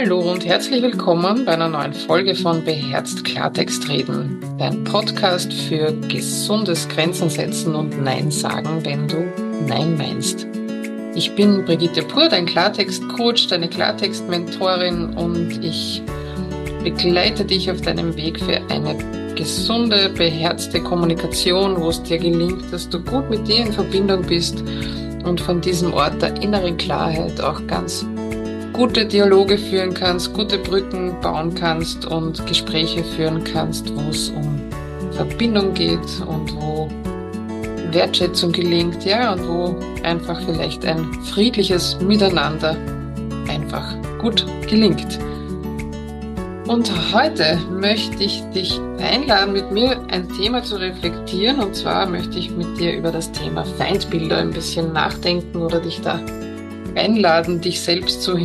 Hallo und herzlich willkommen bei einer neuen Folge von Beherzt Klartext reden, dein Podcast für gesundes Grenzen setzen und Nein sagen, wenn du Nein meinst. Ich bin Brigitte Pur, dein Klartext-Coach, deine Klartext-Mentorin und ich begleite dich auf deinem Weg für eine gesunde, beherzte Kommunikation, wo es dir gelingt, dass du gut mit dir in Verbindung bist und von diesem Ort der inneren Klarheit auch ganz gute Dialoge führen kannst, gute Brücken bauen kannst und Gespräche führen kannst, wo es um Verbindung geht und wo Wertschätzung gelingt, ja, und wo einfach vielleicht ein friedliches Miteinander einfach gut gelingt. Und heute möchte ich dich einladen, mit mir ein Thema zu reflektieren, und zwar möchte ich mit dir über das Thema Feindbilder ein bisschen nachdenken oder dich da einladen, dich selbst zu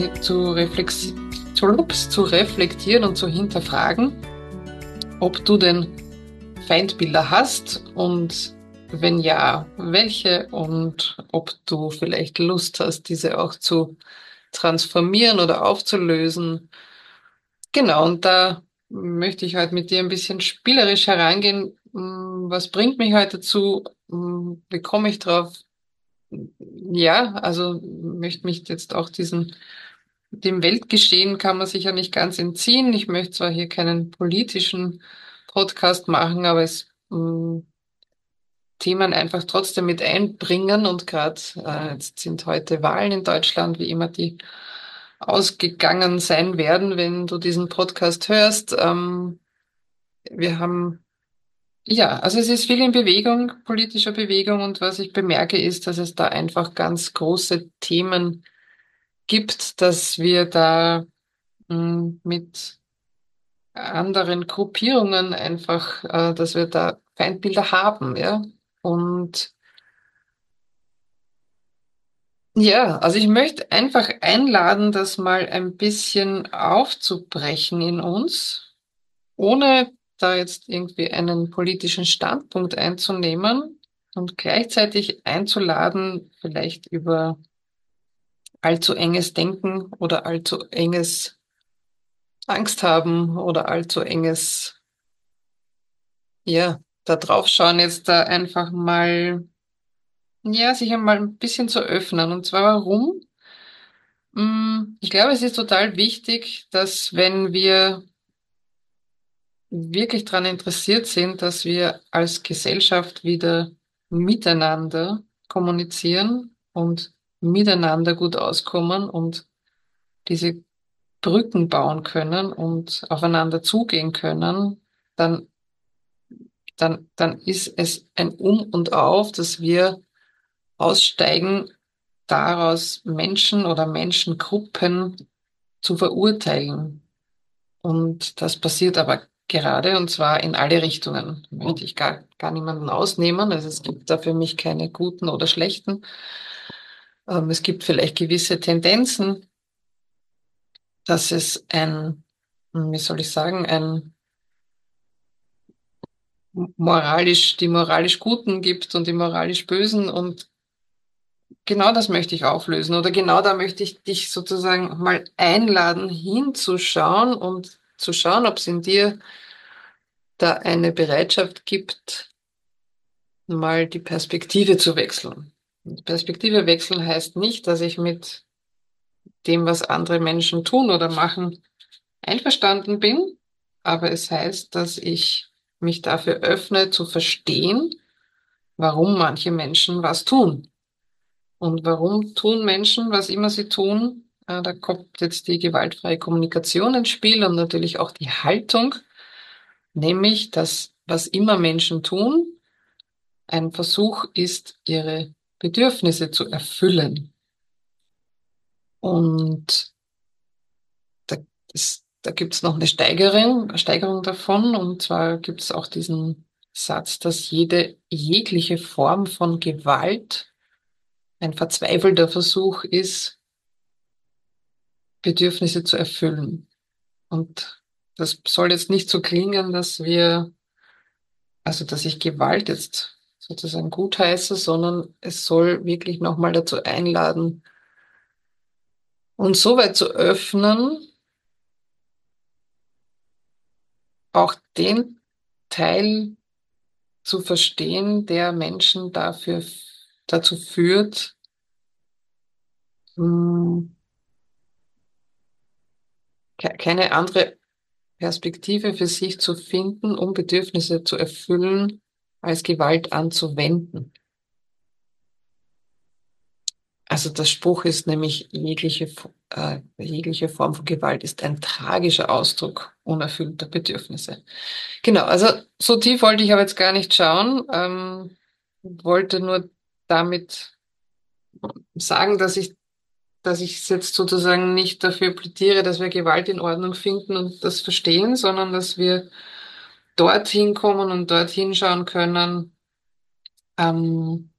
reflektieren und zu hinterfragen, ob du denn Feindbilder hast und wenn ja, welche, und ob du vielleicht Lust hast, diese auch zu transformieren oder aufzulösen. Genau, und da möchte ich heute mit dir ein bisschen spielerisch herangehen. Was bringt mich heute dazu? Wie komme ich drauf? Ja, also möchte mich jetzt auch dem Weltgeschehen kann man sich ja nicht ganz entziehen. Ich möchte zwar hier keinen politischen Podcast machen, aber Themen einfach trotzdem mit einbringen. Und gerade jetzt sind heute Wahlen in Deutschland, wie immer die ausgegangen sein werden, wenn du diesen Podcast hörst. Wir haben Ja, also es ist viel in Bewegung, politischer Bewegung, und was ich bemerke ist, dass es da einfach ganz große Themen gibt, dass wir da mit anderen Gruppierungen einfach, dass wir da Feindbilder haben, ja. Und ja, also ich möchte einfach einladen, das mal ein bisschen aufzubrechen in uns, ohne da jetzt irgendwie einen politischen Standpunkt einzunehmen und gleichzeitig einzuladen, vielleicht über allzu enges Denken oder allzu enges Angst haben oder allzu enges, ja, da drauf schauen, jetzt da einfach mal, ja, sich einmal ein bisschen zu öffnen. Und zwar warum? Ich glaube, es ist total wichtig, dass wenn wir wirklich daran interessiert sind, dass wir als Gesellschaft wieder miteinander kommunizieren und miteinander gut auskommen und diese Brücken bauen können und aufeinander zugehen können, dann, dann ist es ein Um und Auf, dass wir aussteigen, daraus Menschen oder Menschengruppen zu verurteilen. Und das passiert aber gerade, und zwar in alle Richtungen. Möchte ich gar niemanden ausnehmen. Also es gibt da für mich keine guten oder schlechten. Es gibt vielleicht gewisse Tendenzen, dass es wie soll ich sagen, die moralisch Guten gibt und die moralisch Bösen, und genau das möchte ich auflösen, oder genau da möchte ich dich sozusagen mal einladen, hinzuschauen und zu schauen, ob es in dir da eine Bereitschaft gibt, mal die Perspektive zu wechseln. Und Perspektive wechseln heißt nicht, dass ich mit dem, was andere Menschen tun oder machen, einverstanden bin, aber es heißt, dass ich mich dafür öffne, zu verstehen, warum manche Menschen was tun. Und warum tun Menschen, was immer sie tun? Da kommt jetzt die gewaltfreie Kommunikation ins Spiel und natürlich auch die Haltung, nämlich, dass was immer Menschen tun, ein Versuch ist, ihre Bedürfnisse zu erfüllen. Und da, da gibt es noch eine Steigerung davon. Und zwar gibt es auch diesen Satz, dass jegliche Form von Gewalt ein verzweifelter Versuch ist, Bedürfnisse zu erfüllen. Und das soll jetzt nicht so klingen, dass ich Gewalt jetzt sozusagen gutheiße, sondern es soll wirklich nochmal dazu einladen, uns so weit zu öffnen, auch den Teil zu verstehen, der Menschen dazu führt, mh, keine andere Perspektive für sich zu finden, um Bedürfnisse zu erfüllen, als Gewalt anzuwenden. Also der Spruch ist nämlich, jegliche Form von Gewalt ist ein tragischer Ausdruck unerfüllter Bedürfnisse. Genau, also so tief wollte ich aber jetzt gar nicht schauen, wollte nur damit sagen, dass ich jetzt sozusagen nicht dafür plädiere, dass wir Gewalt in Ordnung finden und das verstehen, sondern dass wir dorthin kommen und dorthin schauen können, ähm,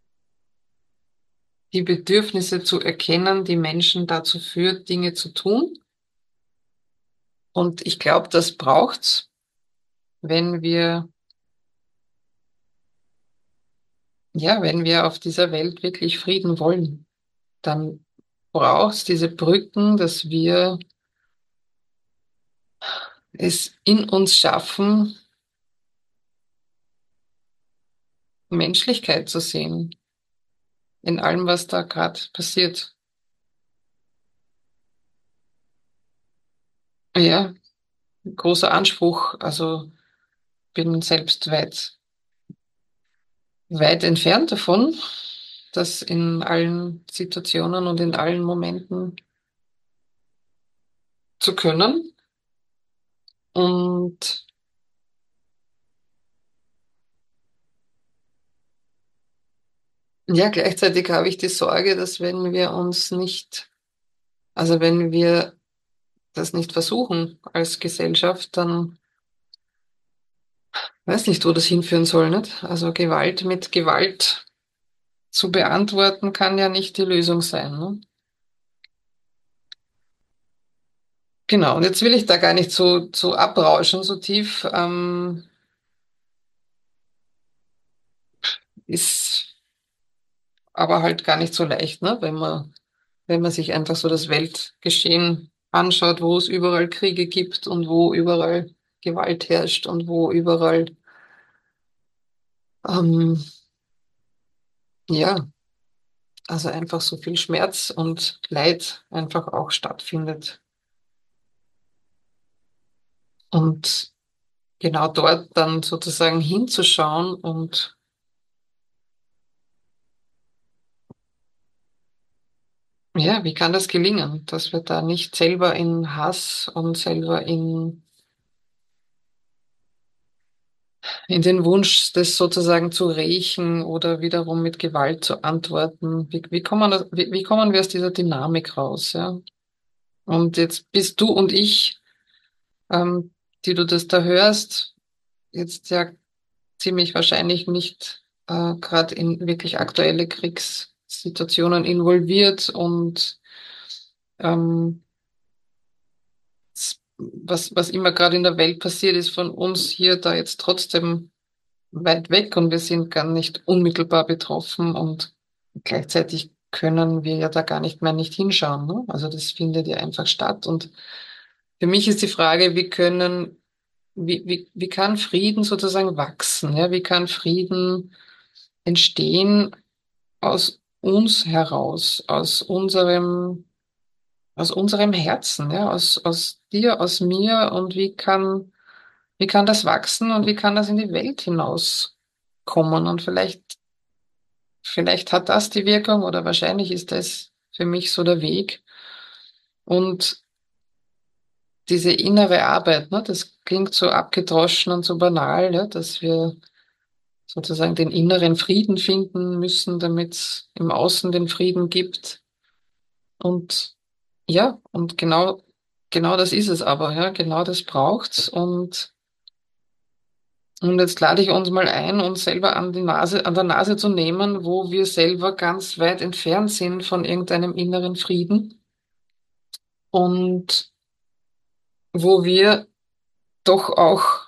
die Bedürfnisse zu erkennen, die Menschen dazu führt, Dinge zu tun. Und ich glaube, das braucht's, wenn wir, ja, wenn wir auf dieser Welt wirklich Frieden wollen. Dann braucht's diese Brücken, dass wir es in uns schaffen, Menschlichkeit zu sehen in allem, was da gerade passiert. Ja, großer Anspruch. Also bin selbst weit entfernt davon, das in allen Situationen und in allen Momenten zu können. Und ja, gleichzeitig habe ich die Sorge, dass wenn wir uns nicht, also wenn wir das nicht versuchen als Gesellschaft, dann weiß nicht, wo das hinführen soll, nicht? Also Gewalt mit Gewalt zu beantworten, kann ja nicht die Lösung sein, ne? Genau, und jetzt will ich da gar nicht so abrauschen, so tief, ist aber halt gar nicht so leicht, ne? Wenn man sich einfach so das Weltgeschehen anschaut, wo es überall Kriege gibt und wo überall Gewalt herrscht und wo überall, ähm, ja, also einfach so viel Schmerz und Leid einfach auch stattfindet. Und genau dort dann sozusagen hinzuschauen und ja, wie kann das gelingen, dass wir da nicht selber in Hass und selber in den Wunsch, das sozusagen zu rächen oder wiederum mit Gewalt zu antworten. Wie kommen wir aus dieser Dynamik raus, ja? Und jetzt bist du und ich, die du das da hörst, jetzt ja ziemlich wahrscheinlich nicht gerade in wirklich aktuelle Kriegssituationen involviert und ähm, was immer gerade in der Welt passiert, ist von uns hier da jetzt trotzdem weit weg und wir sind gar nicht unmittelbar betroffen und gleichzeitig können wir ja da gar nicht mehr nicht hinschauen, ne? Also das findet ja einfach statt. Und für mich ist die Frage, wie kann Frieden sozusagen wachsen? Ja? Wie kann Frieden entstehen aus uns heraus, aus unserem Herzen, ja? Aus dir, aus mir und wie kann das wachsen und wie kann das in die Welt hinauskommen? Und vielleicht hat das die Wirkung oder wahrscheinlich ist das für mich so der Weg. Und diese innere Arbeit, ne, das klingt so abgedroschen und so banal, ja, dass wir sozusagen den inneren Frieden finden müssen, damit es im Außen den Frieden gibt. Und ja, und genau das ist es aber, ja, genau das braucht's. Und jetzt lade ich uns mal ein, uns selber an der Nase zu nehmen, wo wir selber ganz weit entfernt sind von irgendeinem inneren Frieden und wo wir doch auch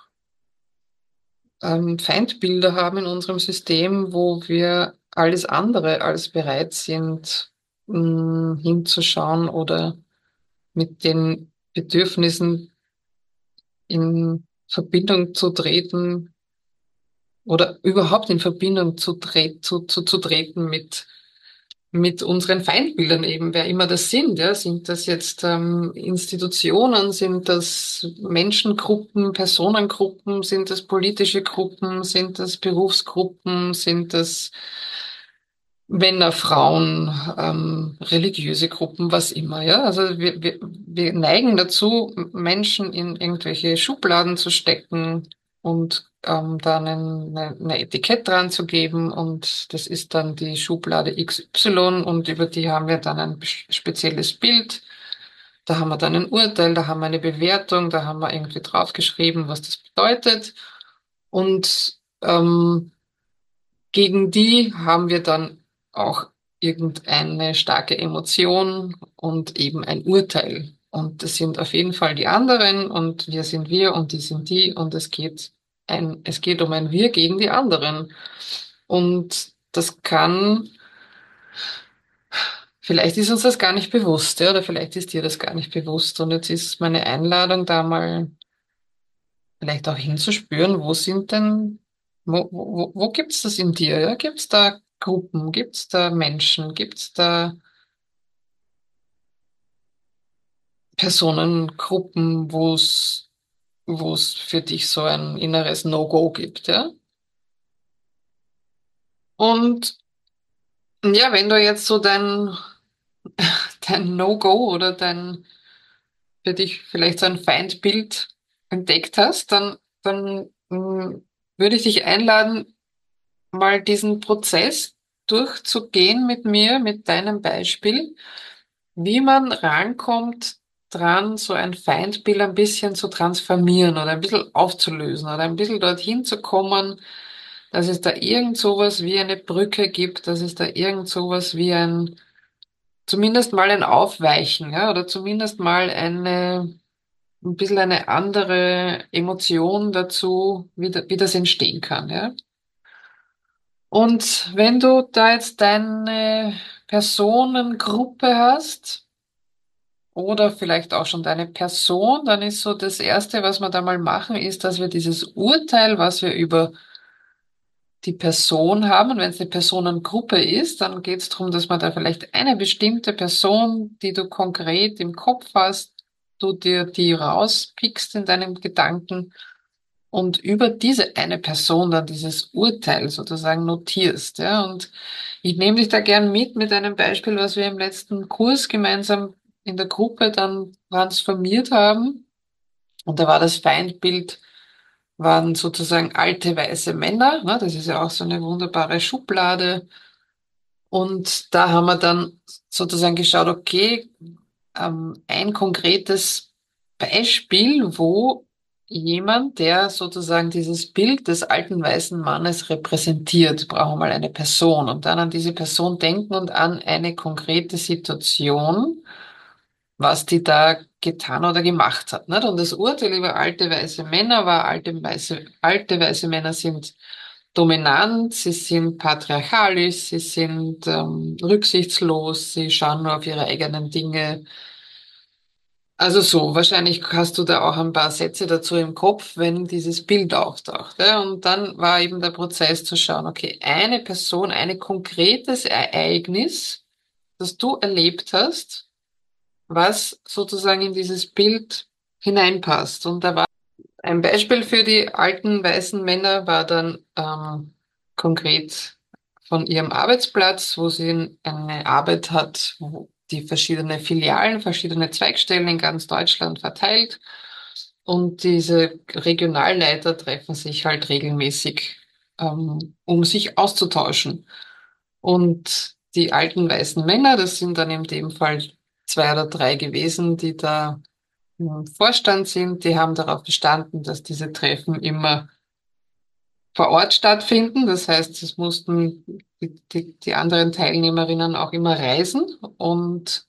Feindbilder haben in unserem System, wo wir alles andere als bereit sind, hinzuschauen oder mit den Bedürfnissen Verbindung zu treten oder überhaupt in Verbindung zu treten mit unseren Feindbildern eben, wer immer das sind. Ja? Sind das jetzt Institutionen, sind das Menschengruppen, Personengruppen, sind das politische Gruppen, sind das Berufsgruppen, sind das Männer, Frauen, religiöse Gruppen, was immer, ja. Also wir neigen dazu, Menschen in irgendwelche Schubladen zu stecken und da eine Etikett dran zu geben und das ist dann die Schublade XY und über die haben wir dann ein spezielles Bild. Da haben wir dann ein Urteil, da haben wir eine Bewertung, da haben wir irgendwie draufgeschrieben, was das bedeutet und gegen die haben wir dann auch irgendeine starke Emotion und eben ein Urteil. Und das sind auf jeden Fall die anderen und wir sind wir und die sind die und es geht um ein Wir gegen die anderen. Und das kann, vielleicht ist uns das gar nicht bewusst, ja, oder vielleicht ist dir das gar nicht bewusst. Und jetzt ist meine Einladung da mal vielleicht auch hinzuspüren, wo gibt's das in dir? Ja? Gibt's da Gruppen? Gibt's da Menschen? Gibt's da Personengruppen, wo es für dich so ein inneres No-Go gibt, ja? Und ja, wenn du jetzt so dein No-Go oder dein für dich vielleicht so ein Feindbild entdeckt hast, dann würde ich dich einladen, mal diesen Prozess durchzugehen mit mir, mit deinem Beispiel, wie man rankommt, dran, so ein Feindbild ein bisschen zu transformieren oder ein bisschen aufzulösen oder ein bisschen dorthin zu kommen, dass es da irgend sowas wie eine Brücke gibt, dass es da irgend sowas wie zumindest mal ein Aufweichen, ja, oder zumindest mal ein bisschen eine andere Emotion dazu, wie das entstehen kann, ja. Und wenn du da jetzt deine Personengruppe hast oder vielleicht auch schon deine Person, dann ist so das Erste, was wir da mal machen, ist, dass wir dieses Urteil, was wir über die Person haben, und wenn es eine Personengruppe ist, dann geht es darum, dass man da vielleicht eine bestimmte Person, die du konkret im Kopf hast, du dir die rauspickst in deinem Gedanken und über diese eine Person dann dieses Urteil sozusagen notierst, ja. Und ich nehme dich da gern mit einem Beispiel, was wir im letzten Kurs gemeinsam in der Gruppe dann transformiert haben. Und da war das Feindbild, waren sozusagen alte weiße Männer, ne? Das ist ja auch so eine wunderbare Schublade. Und da haben wir dann sozusagen geschaut, okay, ein konkretes Beispiel, wo jemand, der sozusagen dieses Bild des alten weißen Mannes repräsentiert, brauchen wir mal eine Person und dann an diese Person denken und an eine konkrete Situation, was die da getan oder gemacht hat. Nicht? Und das Urteil über alte weiße Männer war, alte weiße Männer sind dominant, sie sind patriarchalisch, sie sind rücksichtslos, sie schauen nur auf ihre eigenen Dinge. Also so, wahrscheinlich hast du da auch ein paar Sätze dazu im Kopf, wenn dieses Bild auftaucht. Ja? Und dann war eben der Prozess zu schauen, okay, eine Person, ein konkretes Ereignis, das du erlebt hast, was sozusagen in dieses Bild hineinpasst. Und da war ein Beispiel für die alten weißen Männer war dann konkret von ihrem Arbeitsplatz, wo sie eine Arbeit hat, wo die verschiedene Filialen, verschiedene Zweigstellen in ganz Deutschland verteilt. Und diese Regionalleiter treffen sich halt regelmäßig, um sich auszutauschen. Und die alten weißen Männer, das sind dann in dem Fall zwei oder drei gewesen, die da im Vorstand sind, die haben darauf bestanden, dass diese Treffen immer vor Ort stattfinden. Das heißt, es mussten die anderen Teilnehmerinnen auch immer reisen und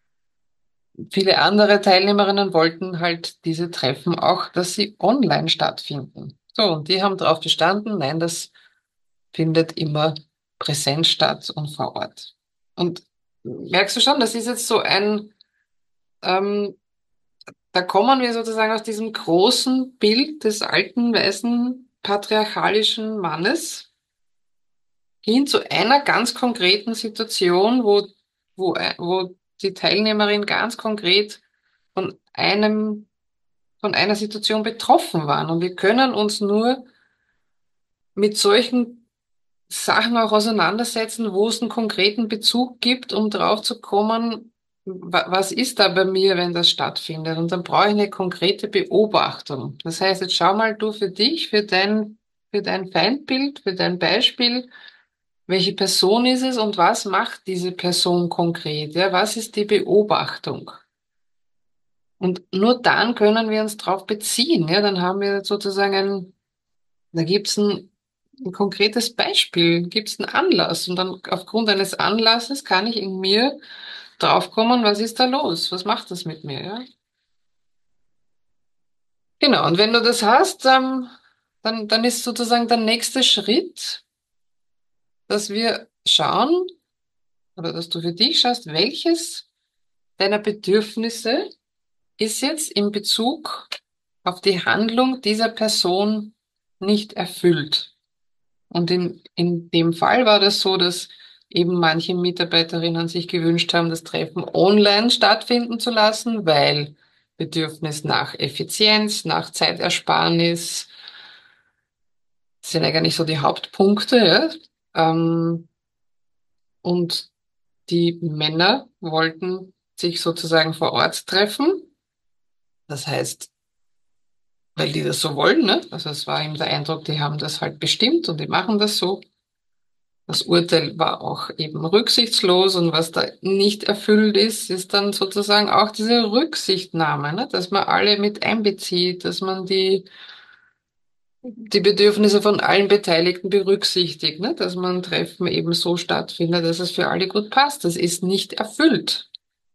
viele andere Teilnehmerinnen wollten halt diese Treffen auch, dass sie online stattfinden. So, und die haben darauf bestanden, nein, das findet immer präsent statt und vor Ort. Und merkst du schon, das ist jetzt so ähm, Da kommen wir sozusagen aus diesem großen Bild des alten, weißen, patriarchalischen Mannes hin zu einer ganz konkreten Situation, wo die Teilnehmerin ganz konkret von von einer Situation betroffen waren. Und wir können uns nur mit solchen Sachen auch auseinandersetzen, wo es einen konkreten Bezug gibt, um drauf zu kommen, was ist da bei mir, wenn das stattfindet? Und dann brauche ich eine konkrete Beobachtung. Das heißt, jetzt schau mal du für dich, für dein Feindbild, für dein Beispiel, welche Person ist es und was macht diese Person konkret? Ja, was ist die Beobachtung? Und nur dann können wir uns darauf beziehen. Ja, dann haben wir sozusagen da gibt's ein konkretes Beispiel, gibt's einen Anlass. Und dann aufgrund eines Anlasses kann ich in mir draufkommen, was ist da los? Was macht das mit mir? Ja? Genau. Und wenn du das hast, dann ist sozusagen der nächste Schritt, dass wir schauen oder dass du für dich schaust, welches deiner Bedürfnisse ist jetzt in Bezug auf die Handlung dieser Person nicht erfüllt. Und in dem Fall war das so, dass eben manche Mitarbeiterinnen sich gewünscht haben, das Treffen online stattfinden zu lassen, weil Bedürfnis nach Effizienz, nach Zeitersparnis sind eigentlich so die Hauptpunkte, ja. Und die Männer wollten sich sozusagen vor Ort treffen. Das heißt, weil die das so wollen, ne? Also es war ihm der Eindruck, die haben das halt bestimmt und die machen das so. Das Urteil war auch eben rücksichtslos und was da nicht erfüllt ist, ist dann sozusagen auch diese Rücksichtnahme, ne? Dass man alle mit einbezieht, dass man die Bedürfnisse von allen Beteiligten berücksichtigt, ne? Dass man Treffen eben so stattfindet, dass es für alle gut passt. Das ist nicht erfüllt.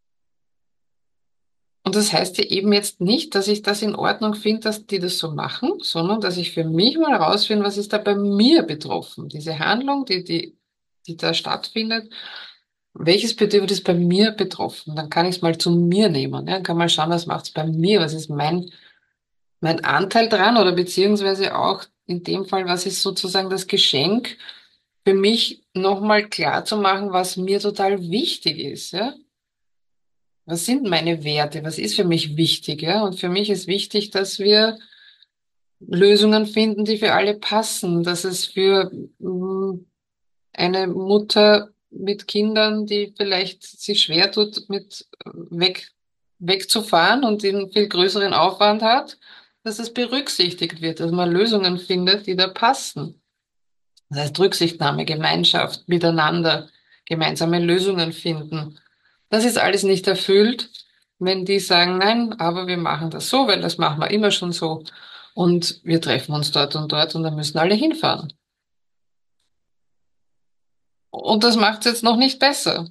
Und das heißt ja eben jetzt nicht, dass ich das in Ordnung finde, dass die das so machen, sondern dass ich für mich mal herausfinde, was ist da bei mir betroffen? Diese Handlung, die da stattfindet, welches Bedürfnis ist bei mir betroffen? Dann kann ich es mal zu mir nehmen. Ja? Dann kann mal schauen, was macht es bei mir? Was ist mein Anteil dran? Oder beziehungsweise auch in dem Fall, was ist sozusagen das Geschenk für mich, nochmal klar zu machen, was mir total wichtig ist. Ja? Was sind meine Werte? Was ist für mich wichtig? Ja? Und für mich ist wichtig, dass wir Lösungen finden, die für alle passen, dass es für eine Mutter mit Kindern, die vielleicht sich schwer tut, wegzufahren und einen viel größeren Aufwand hat, dass es berücksichtigt wird, dass man Lösungen findet, die da passen. Das heißt Rücksichtnahme, Gemeinschaft, miteinander, gemeinsame Lösungen finden. Das ist alles nicht erfüllt, wenn die sagen, nein, aber wir machen das so, weil das machen wir immer schon so. Und wir treffen uns dort und dann müssen alle hinfahren. Und das macht es jetzt noch nicht besser.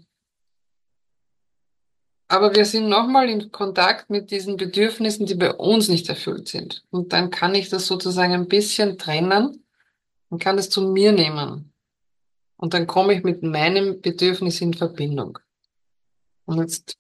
Aber wir sind nochmal in Kontakt mit diesen Bedürfnissen, die bei uns nicht erfüllt sind. Und dann kann ich das sozusagen ein bisschen trennen und kann das zu mir nehmen. Und dann komme ich mit meinem Bedürfnis in Verbindung. Und jetzt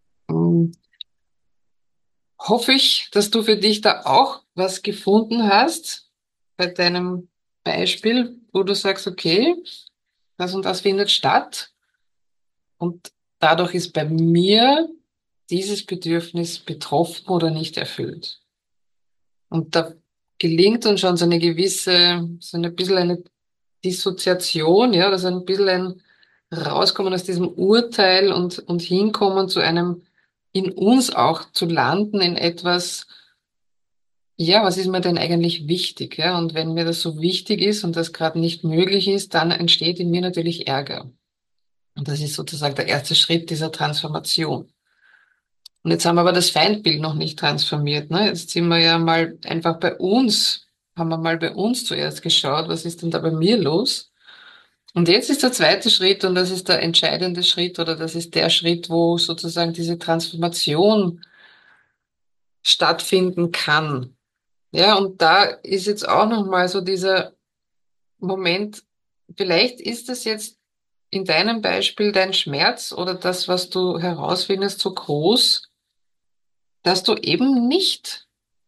hoffe ich, dass du für dich da auch was gefunden hast bei deinem Beispiel, wo du sagst, okay, das und das findet statt. Und dadurch ist bei mir dieses Bedürfnis betroffen oder nicht erfüllt. Und da gelingt uns schon so ein bisschen eine Dissoziation, ja, also ein bisschen ein Rauskommen aus diesem Urteil und hinkommen zu einem, in uns auch zu landen in etwas, ja, was ist mir denn eigentlich wichtig, ja? Und wenn mir das so wichtig ist und das gerade nicht möglich ist, dann entsteht in mir natürlich Ärger. Und das ist sozusagen der erste Schritt dieser Transformation. Und jetzt haben wir aber das Feindbild noch nicht transformiert, ne? Jetzt sind wir ja mal einfach bei uns, haben wir mal bei uns zuerst geschaut, was ist denn da bei mir los? Und jetzt ist der zweite Schritt und das ist der entscheidende Schritt oder das ist der Schritt, wo sozusagen diese Transformation stattfinden kann. Ja, und da ist jetzt auch noch mal so dieser Moment, vielleicht ist es jetzt in deinem Beispiel dein Schmerz oder das, was du herausfindest, so groß, dass du eben nicht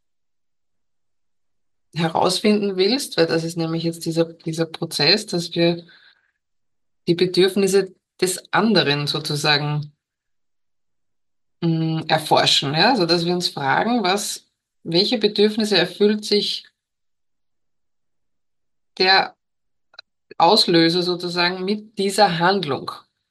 herausfinden willst, weil das ist nämlich jetzt dieser Prozess, dass wir die Bedürfnisse des anderen sozusagen erforschen, ja, also dass wir uns fragen, welche Bedürfnisse erfüllt sich der Auslöser sozusagen mit dieser Handlung.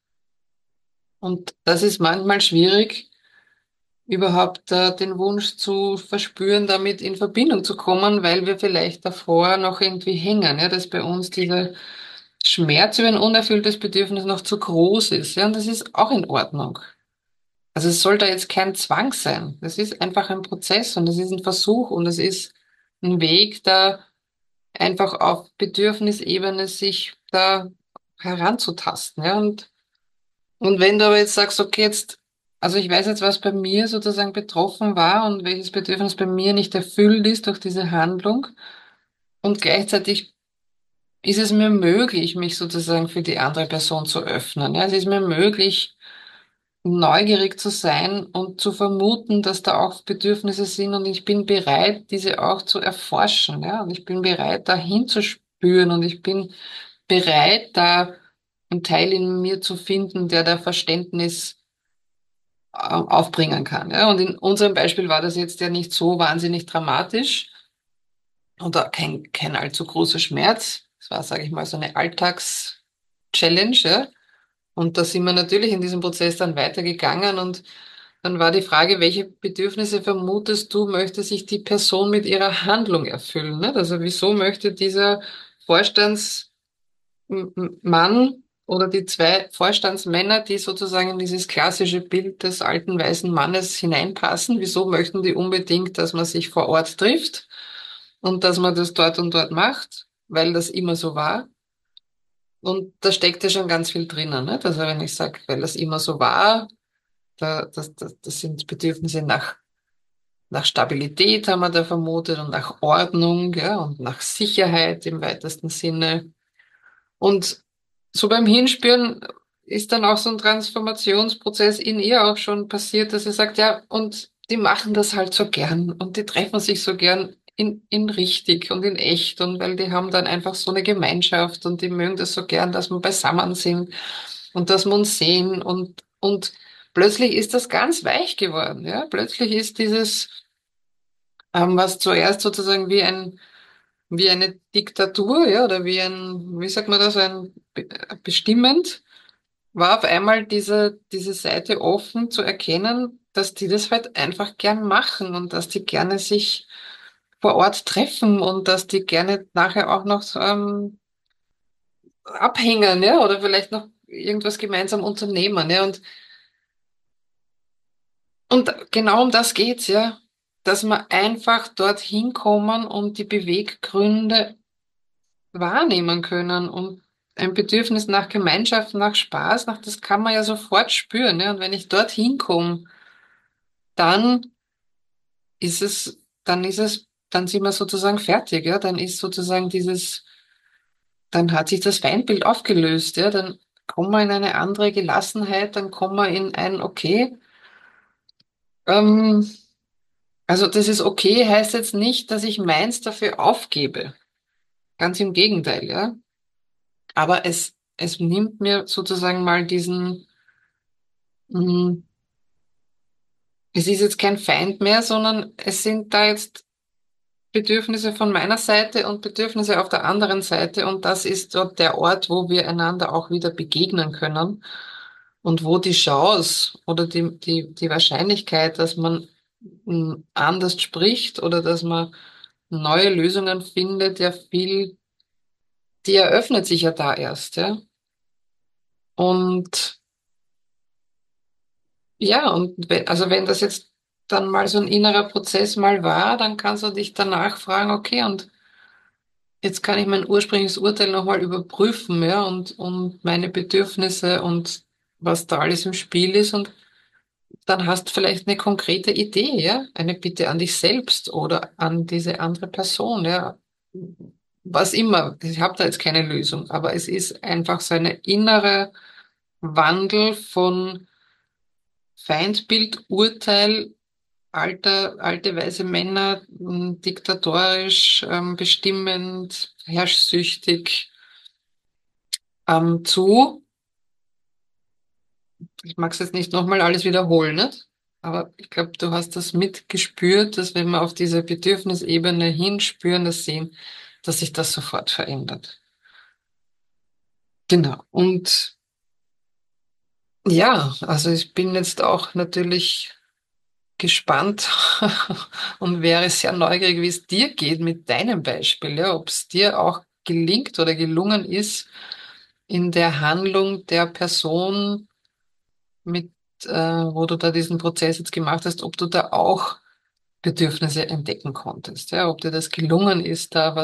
Und das ist manchmal schwierig, überhaupt den Wunsch zu verspüren, damit in Verbindung zu kommen, weil wir vielleicht davor noch irgendwie hängen, ja, dass bei uns dieser Schmerz über ein unerfülltes Bedürfnis noch zu groß ist, ja, und das ist auch in Ordnung. Also es soll da jetzt kein Zwang sein. Das ist einfach ein Prozess und es ist ein Versuch und es ist ein Weg, da einfach auf Bedürfnisebene sich da heranzutasten, ja, und wenn du aber jetzt sagst, okay, jetzt, also ich weiß jetzt, was bei mir sozusagen betroffen war und welches Bedürfnis bei mir nicht erfüllt ist durch diese Handlung und gleichzeitig ist es mir möglich, mich sozusagen für die andere Person zu öffnen. Ja, es ist mir möglich, neugierig zu sein und zu vermuten, dass da auch Bedürfnisse sind und ich bin bereit, diese auch zu erforschen. Ja, und ich bin bereit, da hinzuspüren und ich bin bereit, da einen Teil in mir zu finden, der da Verständnis aufbringen kann. Ja, und in unserem Beispiel war das jetzt ja nicht so wahnsinnig dramatisch oder kein allzu großer Schmerz. Es war, sage ich mal, so eine Alltags-Challenge. Ja. Und da sind wir natürlich in diesem Prozess dann weitergegangen und dann war die Frage, welche Bedürfnisse vermutest du, möchte sich die Person mit ihrer Handlung erfüllen? Ne? Also wieso möchte dieser Vorstands Mann oder die zwei Vorstandsmänner, die sozusagen in dieses klassische Bild des alten weißen Mannes hineinpassen. Wieso möchten die unbedingt, dass man sich vor Ort trifft und dass man das dort und dort macht? Weil das immer so war. Und da steckt ja schon ganz viel drinnen. Ne? Also wenn ich sage, weil das immer so war, das sind Bedürfnisse nach Stabilität, haben wir da vermutet, und nach Ordnung, ja, und nach Sicherheit im weitesten Sinne. Und so beim Hinspüren ist dann auch so ein Transformationsprozess in ihr auch schon passiert, dass sie sagt, ja, und die machen das halt so gern und die treffen sich so gern in richtig und in echt und weil die haben dann einfach so eine Gemeinschaft und die mögen das so gern, dass wir beisammen sind und dass wir uns sehen und plötzlich ist das ganz weich geworden, ja. Plötzlich ist dieses, was zuerst sozusagen wie eine Diktatur, ja, oder wie sagt man das, bestimmend, war auf einmal diese Seite offen zu erkennen, dass die das halt einfach gern machen und dass die gerne sich vor Ort treffen und dass die gerne nachher auch noch abhängen, ja, oder vielleicht noch irgendwas gemeinsam unternehmen, ja, und genau um das geht's, ja, dass wir einfach dorthin kommen und die Beweggründe wahrnehmen können und ein Bedürfnis nach Gemeinschaft, nach Spaß, das kann man ja sofort spüren, ne? Und wenn ich dorthin komme, dann dann sind wir sozusagen fertig, ja? Dann ist sozusagen dann hat sich das Feindbild aufgelöst, ja? Dann kommen wir in eine andere Gelassenheit, dann kommen wir in ein Okay. Ähm, also das ist okay, heißt jetzt nicht, dass ich meins dafür aufgebe. Ganz im Gegenteil, ja? Aber es nimmt mir sozusagen mal mh, es ist jetzt kein Feind mehr, sondern es sind da jetzt Bedürfnisse von meiner Seite und Bedürfnisse auf der anderen Seite. Und das ist dort der Ort, wo wir einander auch wieder begegnen können und wo die Chance oder die Wahrscheinlichkeit, dass man anders spricht oder dass man neue Lösungen findet, die eröffnet sich ja da erst, ja. Und ja, und also wenn das jetzt dann mal so ein innerer Prozess mal war, dann kannst du dich danach fragen, okay, und jetzt kann ich mein ursprüngliches Urteil nochmal überprüfen, ja, und meine Bedürfnisse und was da alles im Spiel ist. Und dann hast vielleicht eine konkrete Idee, ja, eine Bitte an dich selbst oder an diese andere Person, ja. Was immer. Ich habe da jetzt keine Lösung, aber es ist einfach so eine innere Wandel von Feindbild, Urteil alte weise Männer, diktatorisch, bestimmend, herrschsüchtig, zu. Ich mag es jetzt nicht nochmal alles wiederholen, nicht? Aber ich glaube, du hast das mitgespürt, dass wenn wir auf diese Bedürfnisebene hinspüren, das sehen, dass sich das sofort verändert. Genau. Und ja, also ich bin jetzt auch natürlich gespannt und wäre sehr neugierig, wie es dir geht mit deinem Beispiel, ja, ob es dir auch gelingt oder gelungen ist, in der Handlung der Person mit, wo du da diesen Prozess jetzt gemacht hast, ob du da auch Bedürfnisse entdecken konntest, ja, ob dir das gelungen ist, da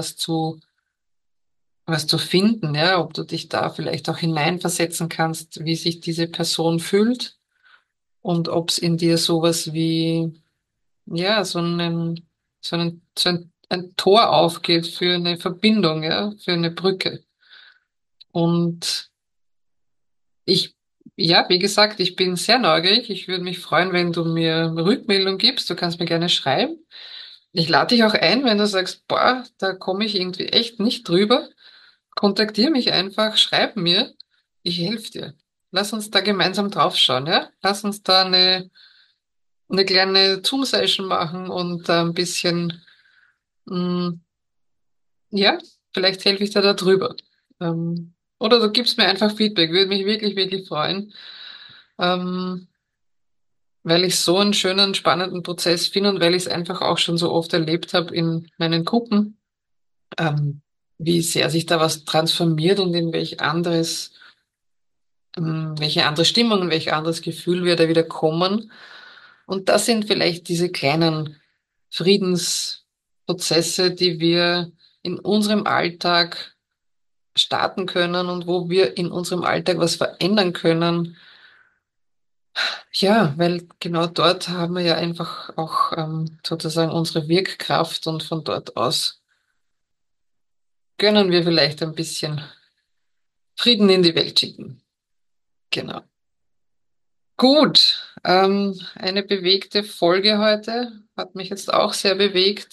was zu finden, ja, ob du dich da vielleicht auch hineinversetzen kannst, wie sich diese Person fühlt und ob es in dir sowas wie, ja, ein Tor aufgeht für eine Verbindung, ja, für eine Brücke. Und ich, ja, wie gesagt, ich bin sehr neugierig. Ich würde mich freuen, wenn du mir Rückmeldung gibst. Du kannst mir gerne schreiben. Ich lade dich auch ein, wenn du sagst, boah, da komme ich irgendwie echt nicht drüber. Kontaktier mich einfach, schreib mir. Ich helfe dir. Lass uns da gemeinsam draufschauen, ja? Lass uns da eine kleine Zoom-Session machen und da ein bisschen, mh, ja, vielleicht helfe ich dir da drüber. Oder du gibst mir einfach Feedback, würde mich wirklich, wirklich freuen, ähm, weil ich so einen schönen, spannenden Prozess finde und weil ich es einfach auch schon so oft erlebt habe in meinen Gruppen, wie sehr sich da was transformiert und in welche andere Stimmung, in welch anderes Gefühl wir da wieder kommen. Und das sind vielleicht diese kleinen Friedensprozesse, die wir in unserem Alltag starten können und wo wir in unserem Alltag was verändern können. Ja, weil genau dort haben wir ja einfach auch sozusagen unsere Wirkkraft und von dort aus können wir vielleicht ein bisschen Frieden in die Welt schicken. Genau. Gut, eine bewegte Folge heute hat mich jetzt auch sehr bewegt.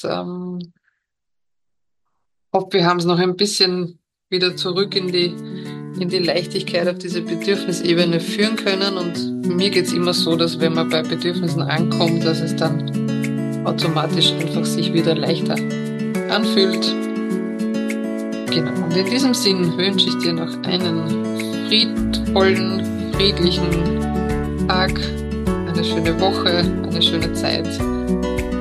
Hoffe, wir haben es noch ein bisschen wieder zurück in die Leichtigkeit auf diese Bedürfnisebene führen können. Und mir geht's immer so, dass wenn man bei Bedürfnissen ankommt, dass es dann automatisch einfach sich wieder leichter anfühlt. Genau. Und in diesem Sinn wünsche ich dir noch einen friedvollen, friedlichen Tag, eine schöne Woche, eine schöne Zeit